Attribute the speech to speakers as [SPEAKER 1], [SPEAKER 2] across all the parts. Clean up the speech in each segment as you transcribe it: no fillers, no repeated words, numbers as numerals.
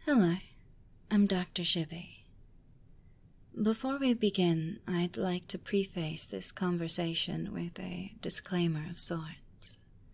[SPEAKER 1] Hello, I'm Dr. Shibby. Before we begin, I'd like to preface this conversation with a disclaimer of sorts.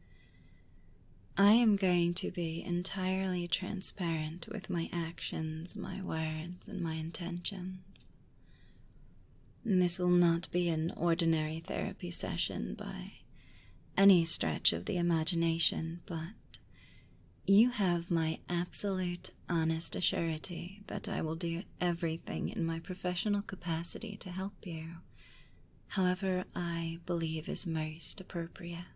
[SPEAKER 1] I am going to be entirely transparent with my actions, my words, and my intentions. This will not be an ordinary therapy session by any stretch of the imagination, but you have my absolute honest assurity that I will do everything in my professional capacity to help you, however I believe is most appropriate.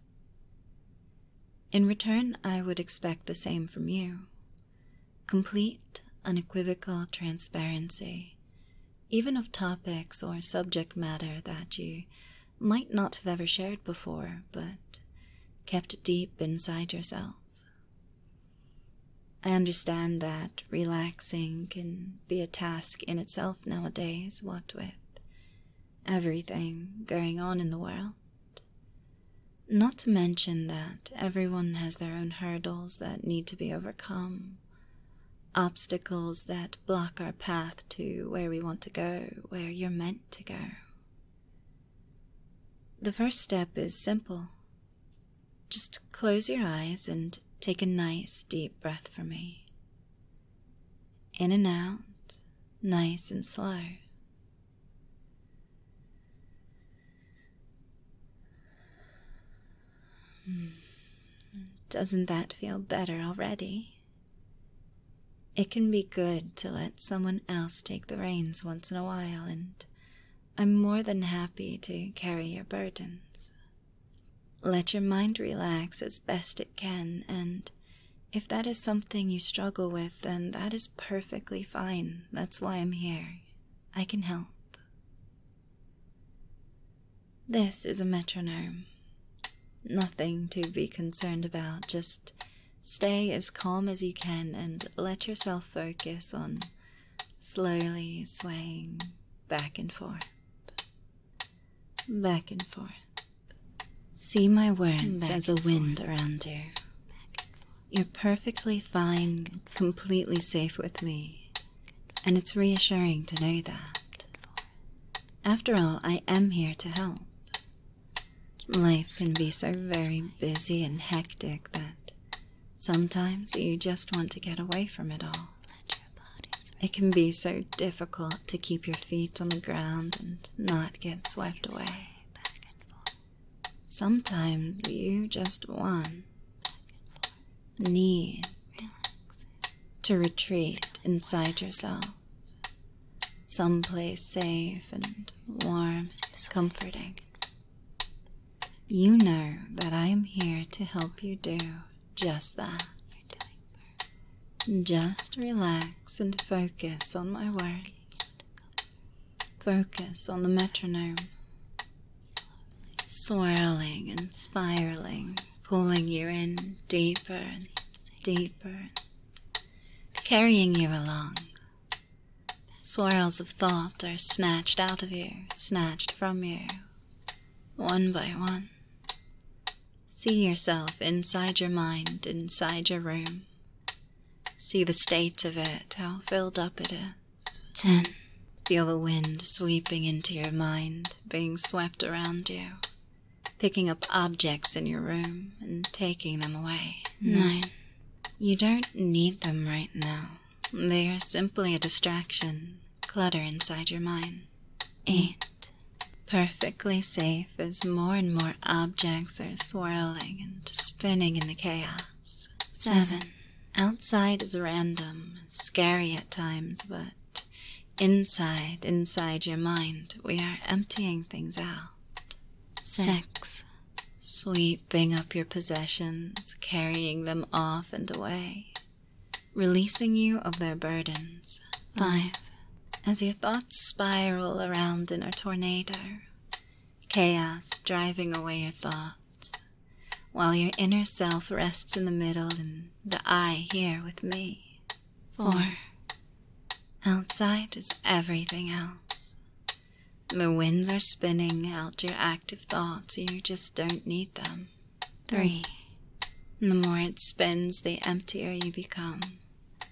[SPEAKER 1] In return, I would expect the same from you. Complete, unequivocal transparency, even of topics or subject matter that you might not have ever shared before, but kept deep inside yourself. I understand that relaxing can be a task in itself nowadays, what with everything going on in the world. Not to mention that everyone has their own hurdles that need to be overcome, obstacles that block our path to where we want to go, where you're meant to go. The first step is simple. Just close your eyes and take a nice deep breath for me. In and out, nice and slow. Doesn't that feel better already? It can be good to let someone else take the reins once in a while, and I'm more than happy to carry your burdens. Let your mind relax as best it can, and if that is something you struggle with, then that is perfectly fine. That's why I'm here. I can help. This is a metronome. Nothing to be concerned about. Just stay as calm as you can and let yourself focus on slowly swaying back and forth. Back and forth. See my words as a wind around you. You're perfectly fine, completely safe with me, and it's reassuring to know that. After all, I am here to help. Life can be so very busy and hectic that sometimes you just want to get away from it all. It can be so difficult to keep your feet on the ground and not get swept away. Sometimes you just need to retreat inside yourself, someplace safe and warm, comforting. You know that I am here to help you do just that. Just relax and focus on my words. Focus on the metronome. Swirling and spiraling, pulling you in deeper and deeper, carrying you along. Swirls of thought are snatched out of you, snatched from you, one by one. See yourself inside your mind, inside your room. See the state of it, how filled up it is. 10. Feel the wind sweeping into your mind, being swept around you. Picking up objects in your room and taking them away. 9. You don't need them right now. They are simply a distraction, clutter inside your mind. 8. Perfectly safe as more and more objects are swirling and spinning in the chaos. 7. Outside is random, scary at times, but inside your mind, we are emptying things out. 6. Sweeping up your possessions, carrying them off and away, releasing you of their burdens. 5. As your thoughts spiral around in a tornado, chaos driving away your thoughts, while your inner self rests in the middle and the I here with me. 4. Outside is everything else. The winds are spinning out your active thoughts, you just don't need them. 3. The more it spins, the emptier you become.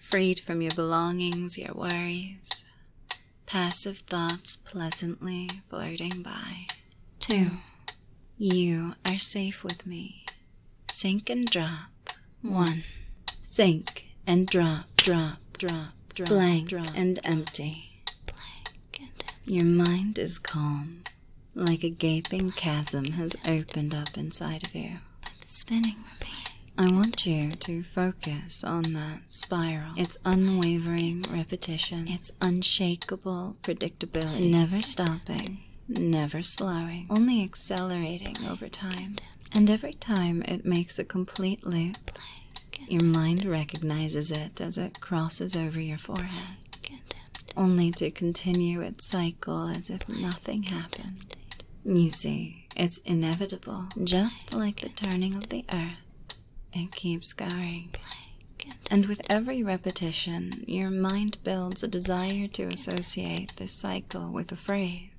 [SPEAKER 1] freed from your belongings, your worries, passive thoughts pleasantly floating by. 2. You are safe with me. Sink and drop. 1. Sink and drop, drop, drop, drop, blank drop, and empty. Blank and empty. Your mind is calm, like a gaping chasm has opened up inside of you. But the spinning remains. I want you to focus on that spiral, its unwavering repetition, its unshakable predictability, never stopping, never slowing, only accelerating over time. And every time it makes a complete loop, your mind recognizes it as it crosses over your forehead, only to continue its cycle as if nothing happened. You see, it's inevitable, just like the turning of the earth. It keeps going. And with every repetition, your mind builds a desire to associate this cycle with a phrase.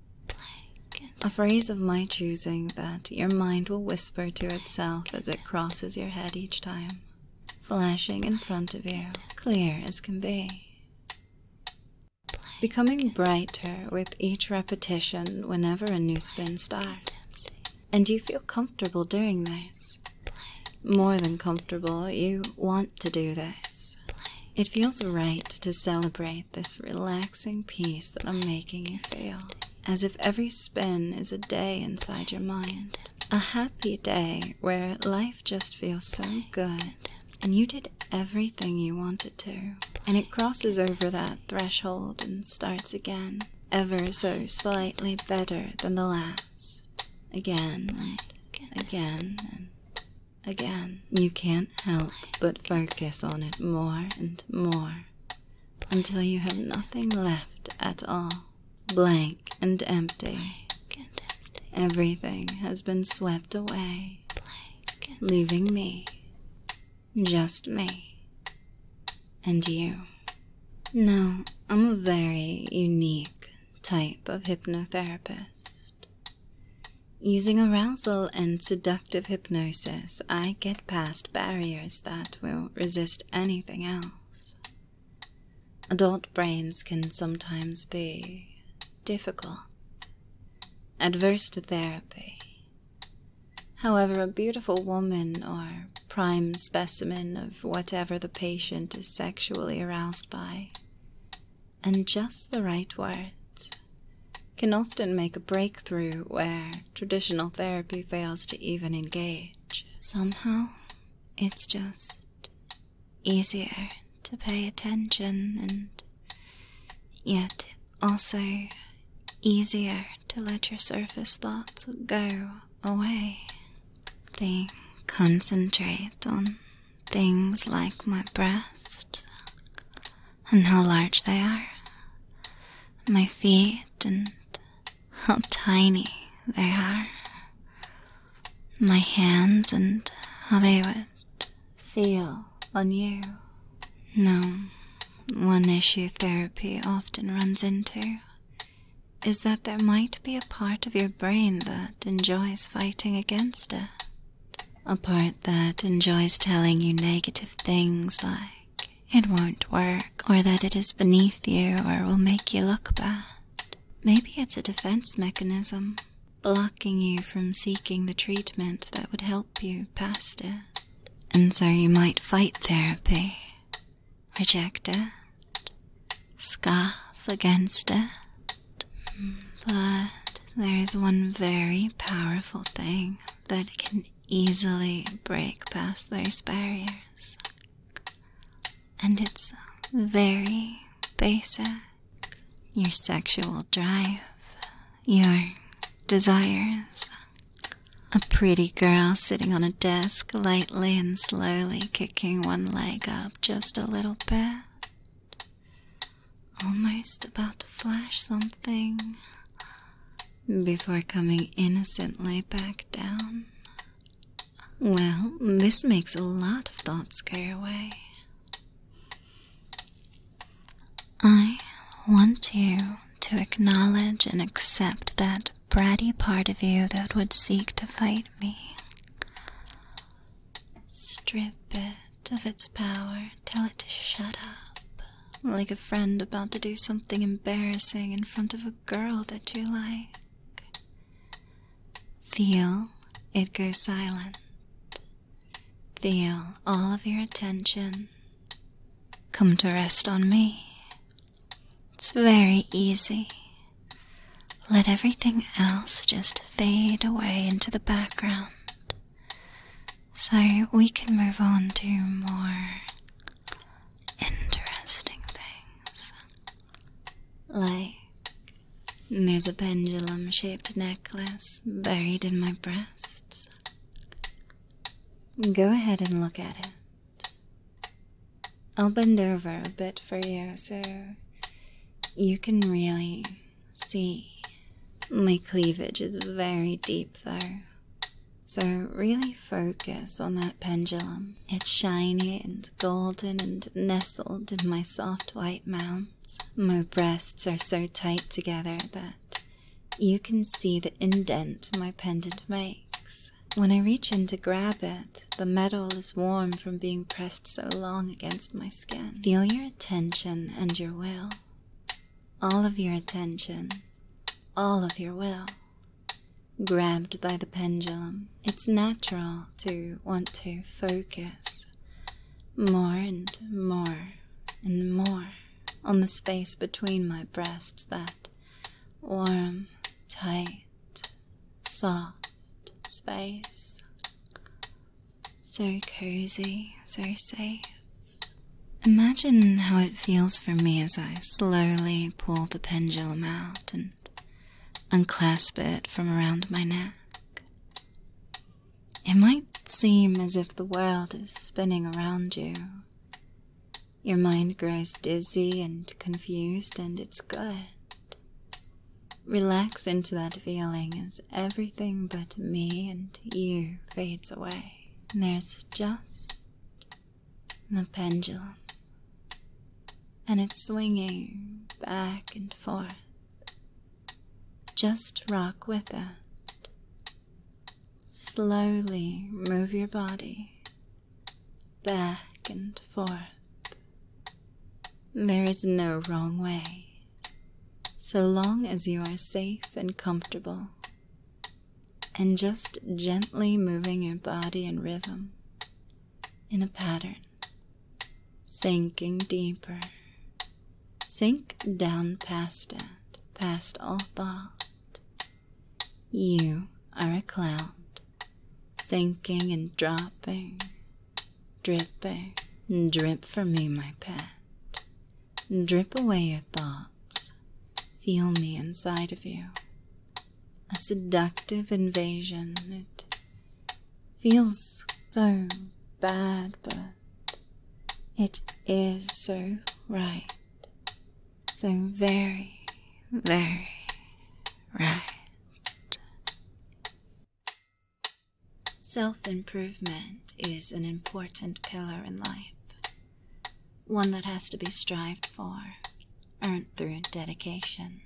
[SPEAKER 1] A phrase of my choosing that your mind will whisper to itself as it crosses your head each time, flashing in front of you, clear as can be. Becoming brighter with each repetition whenever a new spin starts. And you feel comfortable doing this. More than comfortable, you want to do this. It feels right to celebrate this relaxing peace that I'm making you feel, as if every spin is a day inside your mind. A happy day where life just feels so good, and you did everything you wanted to, and it crosses over that threshold and starts again, ever so slightly better than the last. Again and again and again. You can't help but focus on it more and more until you have nothing left at all, blank and empty. Everything has been swept away, leaving me, just me, and you. Now, I'm a very unique type of hypnotherapist. Using arousal and seductive hypnosis, I get past barriers that will resist anything else. Adult brains can sometimes be difficult, adverse to therapy. However, a beautiful woman or prime specimen of whatever the patient is sexually aroused by, and just the right words, can often make a breakthrough where traditional therapy fails to even engage. Somehow, it's just easier to pay attention, and yet also easier to let your surface thoughts go away. They concentrate on things like my breast and how large they are, my feet and how tiny they are, my hands and how they would feel on you. No, one issue therapy often runs into is that there might be a part of your brain that enjoys fighting against it. A part that enjoys telling you negative things like it won't work, or that it is beneath you or will make you look bad. Maybe it's a defense mechanism, blocking you from seeking the treatment that would help you past it. And so you might fight therapy, reject it, scoff against it. But there is one very powerful thing that can easily break past those barriers. And it's very basic. Your sexual drive, your desires. A pretty girl sitting on a desk lightly and slowly kicking one leg up just a little bit. Almost about to flash something before coming innocently back down. Well, this makes a lot of thoughts go away. I want you to acknowledge and accept that bratty part of you that would seek to fight me. Strip it of its power, Tell it to shut up, like a friend about to do something embarrassing in front of a girl that you like. Feel it go silent. Feel all of your attention come to rest on me. It's very easy. Let everything else just fade away into the background so we can move on to more interesting things. Like, there's a pendulum-shaped necklace buried in my breasts. Go ahead and look at it. I'll bend over a bit for you so you can really see. My cleavage is very deep though, so really focus on that pendulum. It's shiny and golden and nestled in my soft white mounds. My breasts are so tight together that you can see the indent my pendant makes. When I reach in to grab it, the metal is warm from being pressed so long against my skin. Feel your attention and your will. All of your attention. All of your will, grabbed by the pendulum. It's natural to want to focus more and more and more on the space between my breasts, that warm, tight, soft space. So cozy, so safe. Imagine how it feels for me as I slowly pull the pendulum out and unclasp it from around my neck. It might seem as if the world is spinning around you. Your mind grows dizzy and confused, and it's good. Relax into that feeling as everything but me and you fades away. And there's just the pendulum, and it's swinging back and forth. Just rock with it. Slowly move your body back and forth. There is no wrong way, so long as you are safe and comfortable, and just gently moving your body in rhythm, in a pattern, sinking deeper. Sink down past it, past all thought. You are a cloud, sinking and dropping, dripping. Drip for me, my pet. Drip away your thoughts. Feel me inside of you. A seductive invasion. It feels so bad, but it is so right. So very, very right. Self-improvement is an important pillar in life, one that has to be strived for, earned through dedication.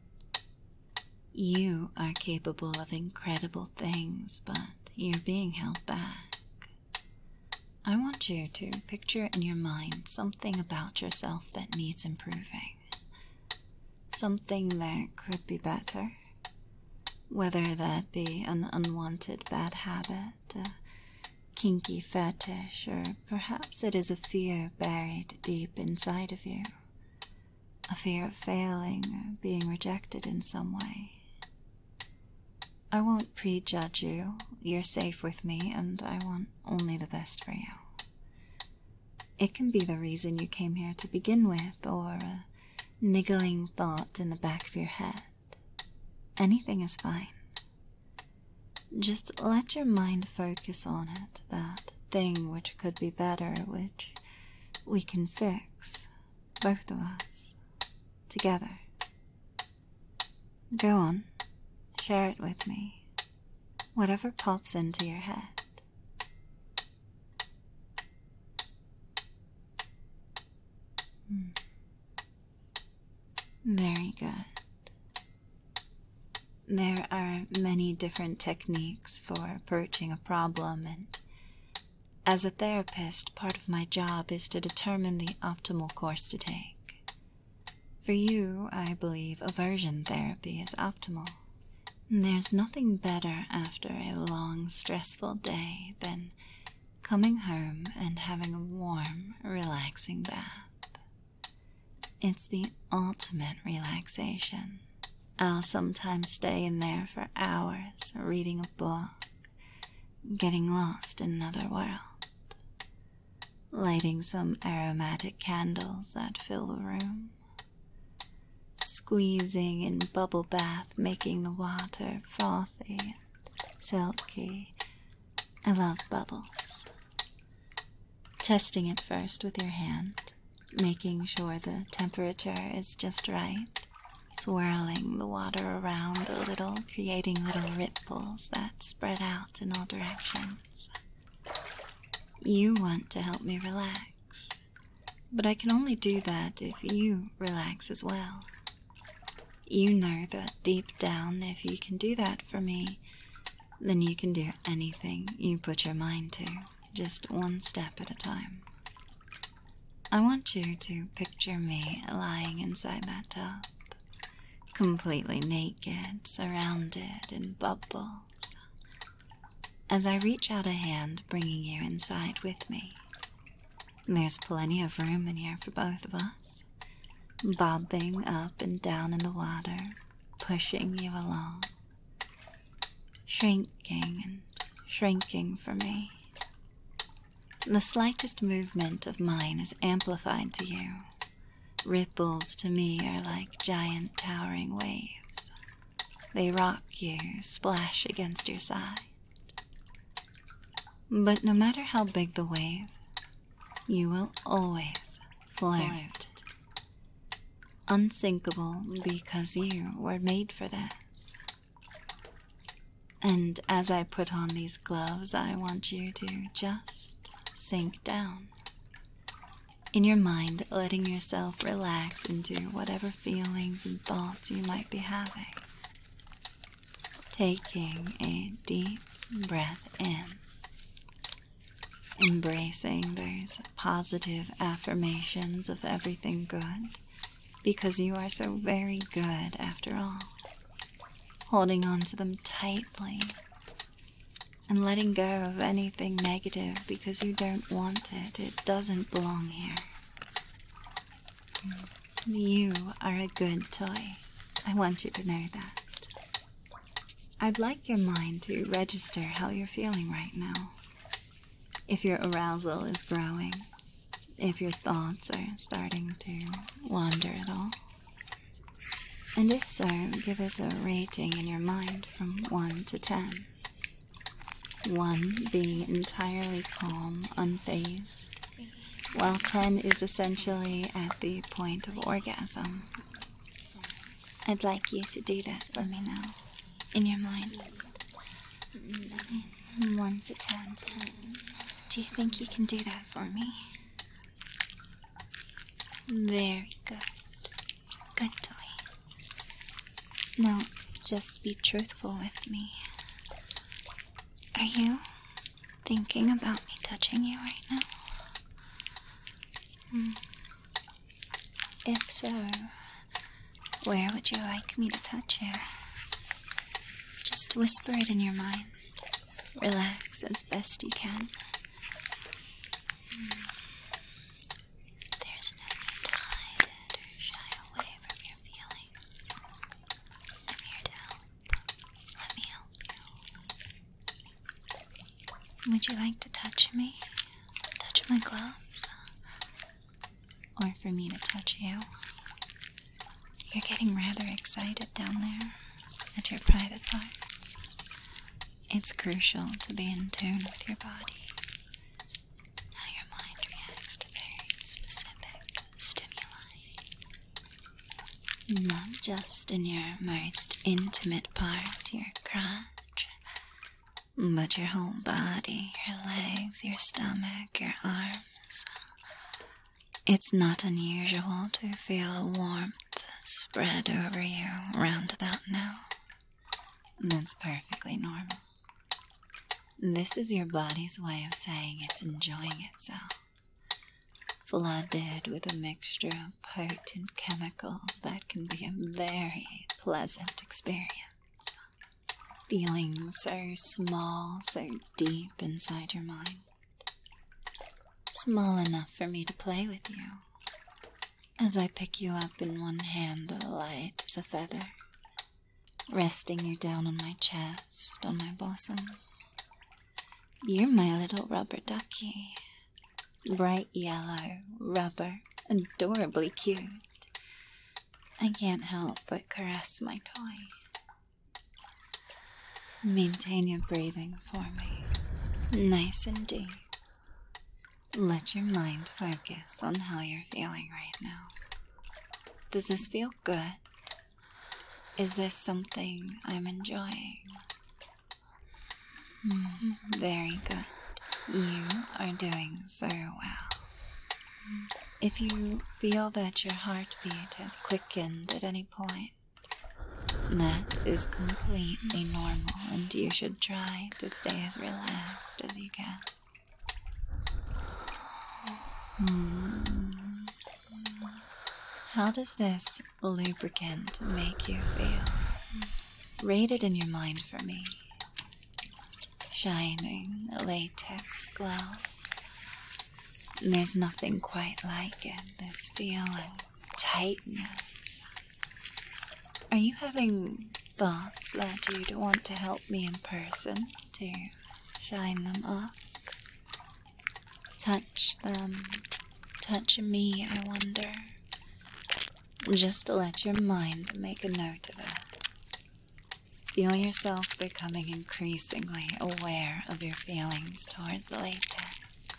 [SPEAKER 1] You are capable of incredible things, but you're being held back. I want you to picture in your mind something about yourself that needs improving, something that could be better. Whether that be an unwanted bad habit, a kinky fetish, or perhaps it is a fear buried deep inside of you. A fear of failing or being rejected in some way. I won't prejudge you. You're safe with me, and I want only the best for you. It can be the reason you came here to begin with, or a niggling thought in the back of your head. Anything is fine. Just let your mind focus on it, that thing which could be better, which we can fix, both of us, together. Go on, share it with me, whatever pops into your head. Very good. There are many different techniques for approaching a problem, and As a therapist, part of my job is to determine the optimal course to take. For you, I believe aversion therapy is optimal. There's nothing better after a long, stressful day than coming home and having a warm, relaxing bath. It's the ultimate relaxation. I'll sometimes stay in there for hours, reading a book, getting lost in another world, lighting some aromatic candles that fill the room, squeezing in bubble bath, making the water frothy and silky. I love bubbles. Testing it first with your hand, making sure the temperature is just right, swirling the water around a little, creating little ripples that spread out in all directions. You want to help me relax, but I can only do that if you relax as well. You know that deep down, if you can do that for me, then you can do anything you put your mind to, just one step at a time. I want you to picture me lying inside that tub, completely naked, surrounded in bubbles, as I reach out a hand, bringing you inside with me. There's plenty of room in here for both of us, bobbing up and down in the water, pushing you along, shrinking and shrinking for me. The slightest movement of mine is amplified to you. Ripples to me are like giant towering waves. They rock you, splash against your side. But no matter how big the wave, you will always float. Unsinkable because you were made for this. And as I put on these gloves, I want you to just sink down. In your mind, letting yourself relax into whatever feelings and thoughts you might be having. Taking a deep breath in. Embracing those positive affirmations of everything good, because you are so very good after all. Holding on to them tightly and letting go of anything negative because you don't want it. It doesn't belong here. You are a good toy. I want you to know that. I'd like your mind to register how you're feeling right now. If your arousal is growing, if your thoughts are starting to wander at all. And if so, give it a rating in your mind from 1 to 10. 1 being entirely calm, unfazed, while 10 is essentially at the point of orgasm. I'd like you to do that for me now, in your mind. 1 to 10. Do you think you can do that for me? Very good. Good toy. Now, just be truthful with me. Are you thinking about me touching you right now? If so, where would you like me to touch you? Just whisper it in your mind. Relax as best you can. There's no need to hide it or shy away from your feelings. I'm here to help. Let me help you. Would you like to touch me? Touch my gloves? Or for me to touch you? You're getting rather excited down there at your private parts. It's crucial to be in tune with your body. How your mind reacts to very specific stimuli. Not just in your most intimate part, your crotch, but your whole body, your legs, your stomach, your arms. It's not unusual to feel a warmth spread over you round about now. That's perfectly normal. This is your body's way of saying it's enjoying itself, flooded with a mixture of potent chemicals that can be a very pleasant experience. Feeling so small, so deep inside your mind. Small enough for me to play with you, as I pick you up in one hand, light as a feather, resting you down on my chest, on my bosom. You're my little rubber ducky, bright yellow, rubber, adorably cute. I can't help but caress my toy. Maintain your breathing for me, nice and deep. Let your mind focus on how you're feeling right now. Does this feel good? Is this something I'm enjoying? Very good. You are doing so well. If you feel that your heartbeat has quickened at any point, that is completely normal, and you should try to stay as relaxed as you can. How does this lubricant make you feel? Rate it in your mind for me. Shining latex gloves. There's nothing quite like it, this feel and tightness. Are you having thoughts that you'd want to help me in person to shine them up? Touch them. Touch me, I wonder. Just to let your mind make a note of it. Feel yourself becoming increasingly aware of your feelings towards the latex.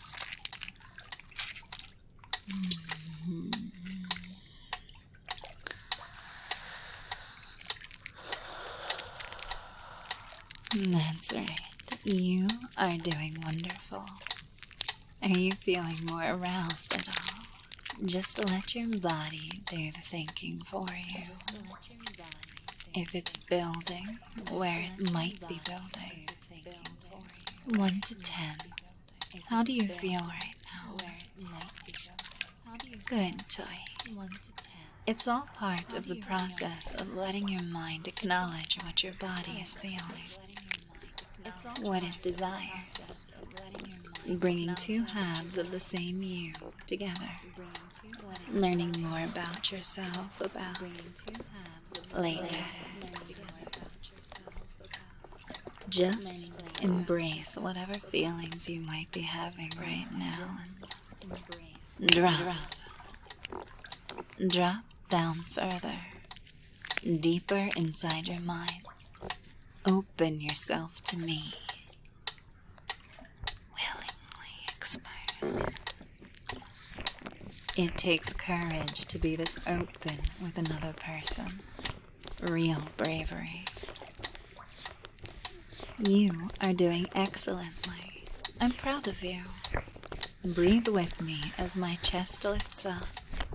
[SPEAKER 1] That's right. You are doing wonderful. Are you feeling more aroused at all? Just let your body do the thinking for you. If it's building where it might be building. 1 to 10. How do you feel right now? Good, Toy. It's all part of the process of letting your mind acknowledge what your body is feeling, what it desires. Bringing two halves of the same you together. Learning more about yourself, about latex. Just embrace whatever feelings you might be having right now. Drop down further, deeper inside your mind. Open yourself to me. Willingly exposed. It takes courage to be this open with another person. Real bravery. You are doing excellently. I'm proud of you. Breathe with me as my chest lifts up,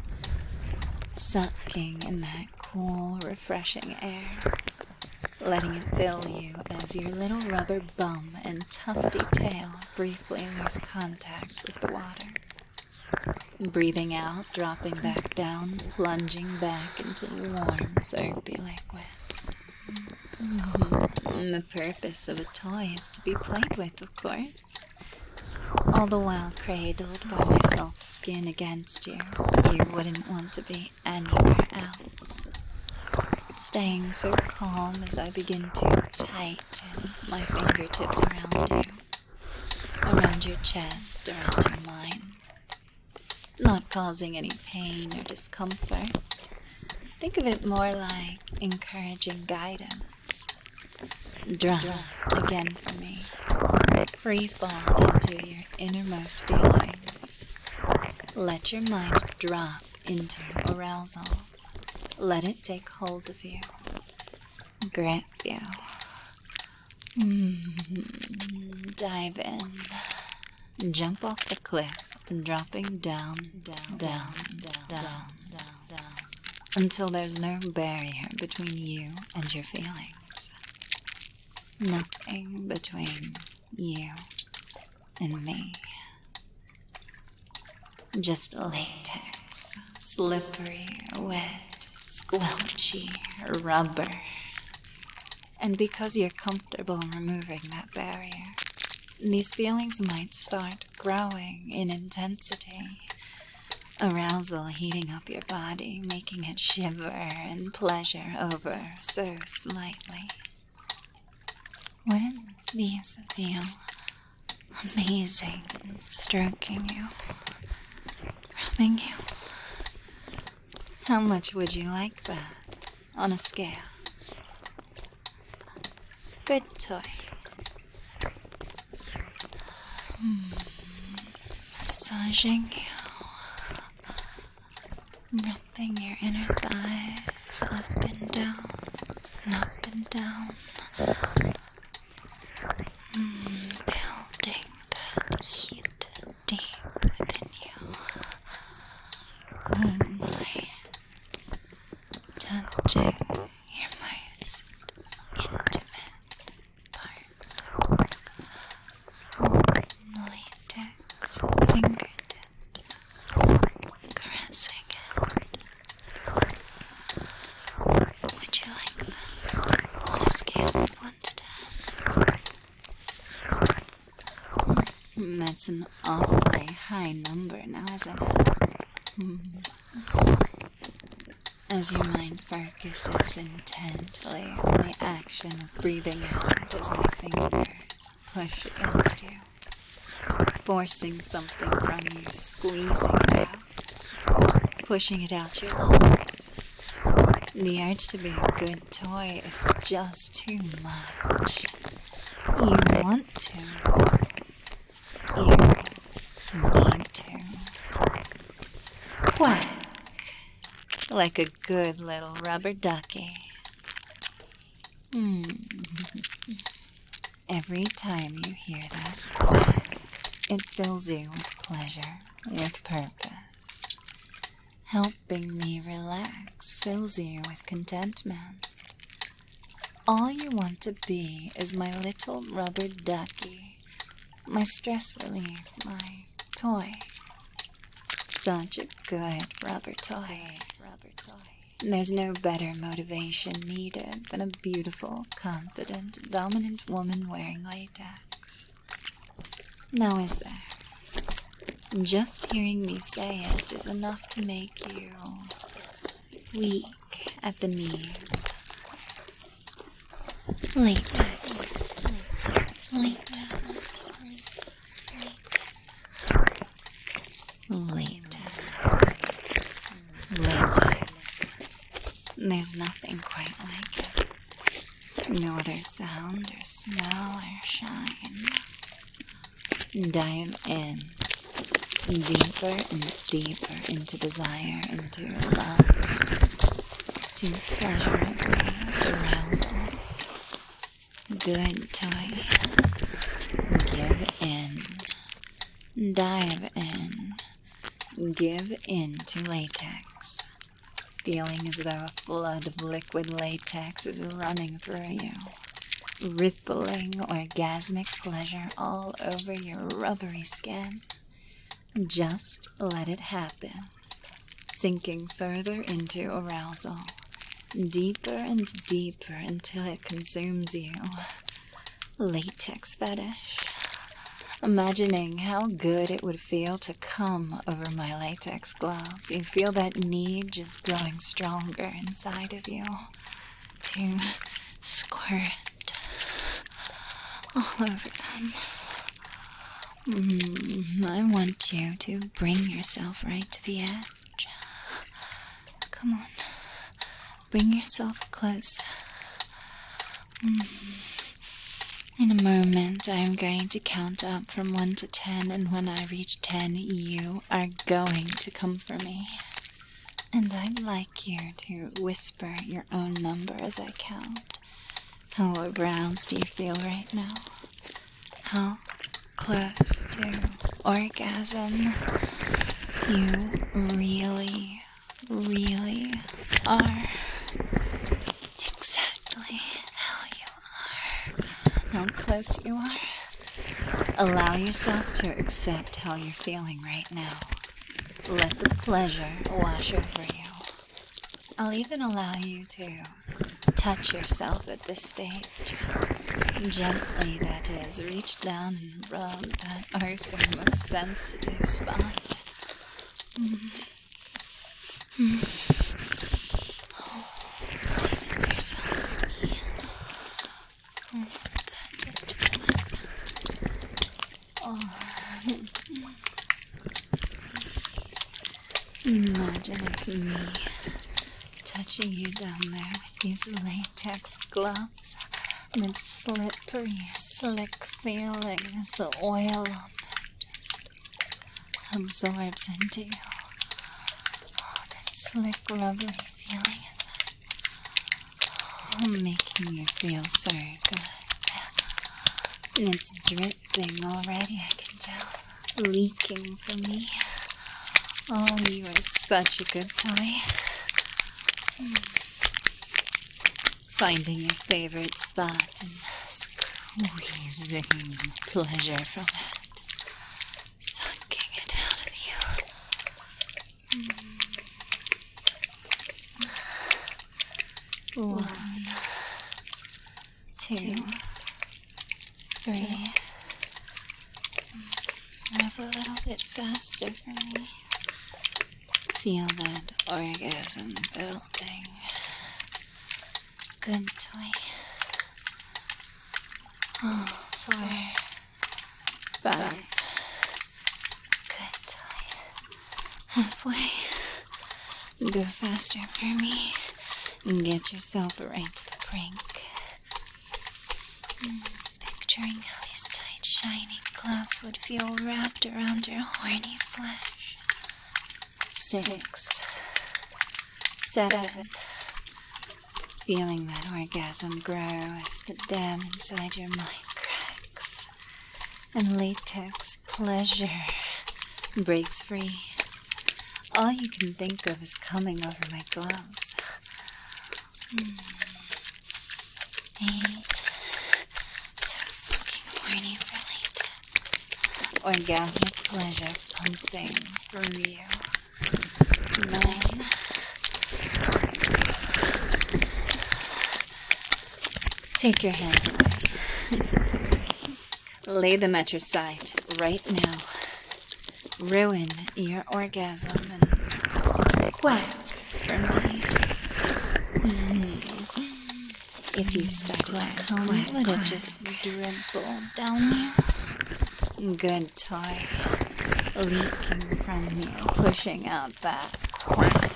[SPEAKER 1] sucking in that cool, refreshing air, letting it fill you as your little rubber bum and tufty tail briefly lose contact with the water. Breathing out, dropping back down, plunging back into the warm, soapy liquid. The purpose of a toy is to be played with, of course. All the while cradled by my soft skin against you, you wouldn't want to be anywhere else. Staying so calm as I begin to tighten my fingertips around you, around your chest, around your mind. Not causing any pain or discomfort. Think of it more like encouraging guidance. Drop again for me. Free fall into your innermost feelings. Let your mind drop into arousal. Let it take hold of you. Grip you. Dive in. Jump off the cliff, dropping down, until there's no barrier between you and your feelings. Nothing between you and me. Just latex, slippery, wet, squelchy, rubber. And because you're comfortable removing that barrier, these feelings might start growing in intensity. Arousal heating up your body, making it shiver and pleasure over so slightly. Wouldn't these feel amazing, stroking you, rubbing you? How much would you like that on a scale? Good toy. Massaging you. Rubbing your inner thighs up and down, up and down. Building that heat deep within you. Touching your most intimate part. Latex fingertips. Caressing it. Would you like that on a scale of 1 to 10? That's an awfully high number now, isn't it? As your mind focuses intently on the action of breathing out as my fingers push against you, forcing something from you, squeezing it out, pushing it out your lungs. The urge to be a good toy is just too much. You want to. You need to. Quack. Like a good little rubber ducky. Every time you hear that quack, it fills you with pleasure, with purpose. Helping me relax fills you with contentment. All you want to be is my little rubber ducky, my stress relief, my toy. Such a good rubber toy. There's no better motivation needed than a beautiful, confident, dominant woman wearing latex. Now is there? Just hearing me say it is enough to make you weak at the knees. Latex. Latex. Latex. Latex. There's nothing quite like it. No other sound or smell or shine. Dive in. Deeper and deeper into desire, into love, to pleasurable arousal. Good toy. Give in. Dive in. Give in to latex. Feeling as though a flood of liquid latex is running through you. Rippling orgasmic pleasure all over your rubbery skin. Just let it happen. Sinking further into arousal. Deeper and deeper until it consumes you. Latex fetish. Imagining how good it would feel to come over my latex gloves. You feel that need just growing stronger inside of you. To squirt all over them. I want you to bring yourself right to the edge. Come on. Bring yourself close. In a moment, I am going to count up from 1 to 10, and when I reach 10, you are going to come for me. And I'd like you to whisper your own number as I count. How aroused do you feel right now? How close to orgasm you really, really are. Exactly how you are. How close you are. Allow yourself to accept how you're feeling right now. Let the pleasure wash over you. I'll even allow you to touch yourself at this stage. Gently, that is. Reach down and rub that arsenic most sensitive spot. Believe in yourself. That's it, just like that. Imagine it's me touching you down there with these latex gloves. And it's slippery, slick feeling as the oil on them just absorbs into you. Oh, that slick, rubbery feeling is making you feel so good. And it's dripping already, I can tell. Leaking from me. Oh, you are such a good toy. Finding your favorite spot and squeezing pleasure from it. Sucking it out of you. 1, 2, 3. Move a little bit faster for me. Feel that orgasm building. Good toy. 4, 5. Good toy. Halfway. Go faster for me. And get yourself right to the brink. Picturing how these tight, shiny gloves would feel wrapped around your horny flesh. 6, 7. Feeling that orgasm grow as the dam inside your mind cracks and latex pleasure breaks free. All you can think of is coming over my gloves. 8. So fucking horny for latex. Orgasmic pleasure pumping through you. 9. Take your hands away. Lay them at your side right now. Ruin your orgasm and quack for me. If you stuck it at home, let it just dribble down you. Good toy. Leaking from you, pushing out that quack.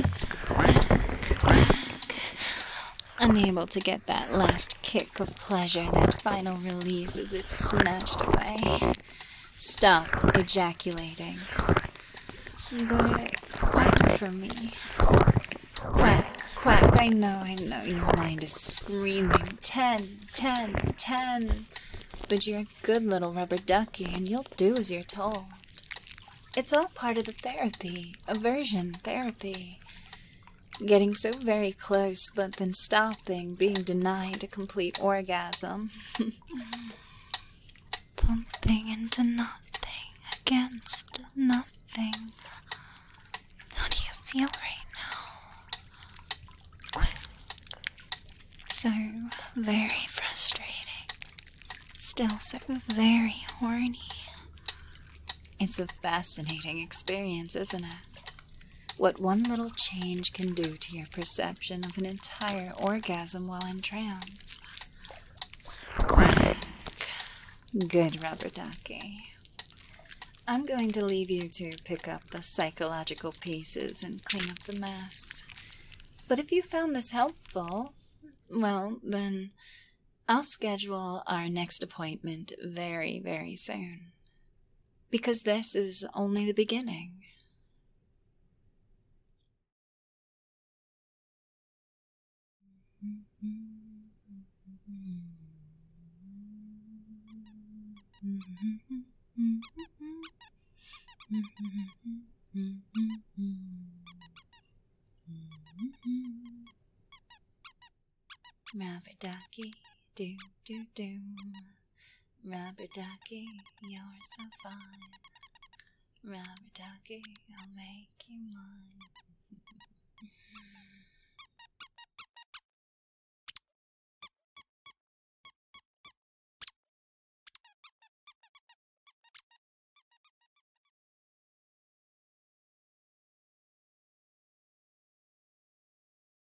[SPEAKER 1] Unable to get that last kick of pleasure, that final release as it's snatched away. Stop ejaculating. But quack for me. Quack, quack. I know, your mind is screaming 10, 10, 10. But you're a good little rubber ducky and you'll do as you're told. It's all part of the therapy, aversion therapy. Getting so very close, but then stopping, being denied a complete orgasm. Pumping into nothing, against nothing. How do you feel right now? Quick. So very frustrating. Still so very horny. It's a fascinating experience, isn't it? What one little change can do to your perception of an entire orgasm while in trance. Quack. Good rubber ducky. I'm going to leave you to pick up the psychological pieces and clean up the mess. But if you found this helpful, well, then I'll schedule our next appointment very, very soon. Because this is only the beginning. Rubber ducky, do do do. Rubber ducky, you're so fine. Rubber ducky, I'll make you mine.